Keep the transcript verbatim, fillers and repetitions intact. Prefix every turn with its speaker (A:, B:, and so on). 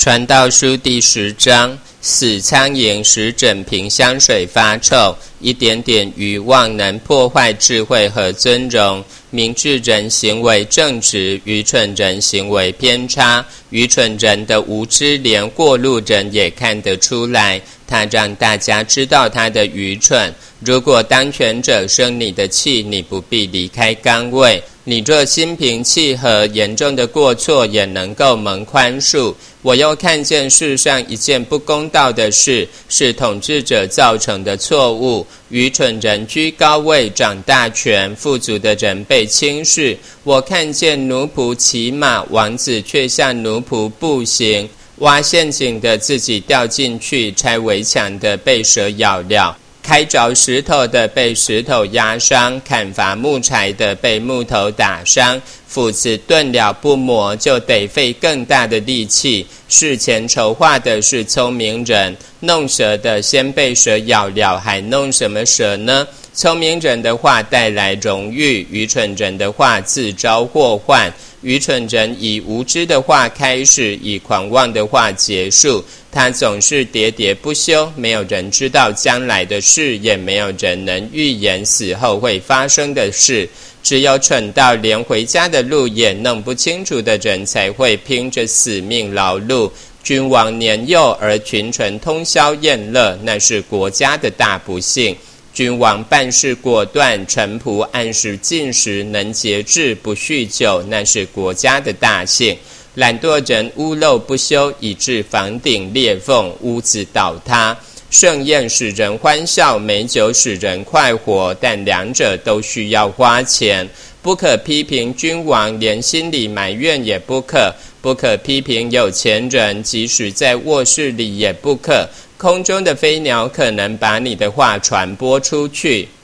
A: 传道书第十章，死苍蝇使整瓶香水发臭，一点点欲望能破坏智慧和尊荣。明智人行为正直，愚蠢人行为偏差。愚蠢人的无知连过路人也看得出来，他让大家知道他的愚蠢。如果当权者生你的气，你不必离开岗位。你若心平气和，严重的过错也能够蒙宽恕。我又看见世上一件不公道的事，是统治者造成的错误。愚蠢人居高位，掌大权，富足的人被轻视。我看见奴仆骑马，王子却像奴仆步行。挖陷阱的自己掉进去，拆围墙的被蛇咬了。开凿石头的被石头压伤，砍伐木柴的被木头打伤。斧子钝了不磨，就得费更大的力气。事前筹划的是聪明人，弄蛇的先被蛇咬了，还弄什么蛇呢？聪明人的话带来荣誉，愚蠢人的话自招祸患。愚蠢人以无知的话开始，以狂妄的话结束。他总是喋喋不休，没有人知道将来的事，也没有人能预言死后会发生的事。只有蠢到连回家的路也弄不清楚的人，才会拼着死命劳碌。君王年幼而群臣通宵宴乐，那是国家的大不幸。君王办事果断，臣仆按时进食，能节制不酗酒，那是国家的大幸。懒惰人屋漏不修，以致房顶裂缝，屋子倒塌。盛宴使人欢笑，美酒使人快活，但两者都需要花钱。不可批评君王，连心里埋怨也不可。不可批评有钱人，即使在卧室里也不可。空中的飞鸟可能把你的话传播出去。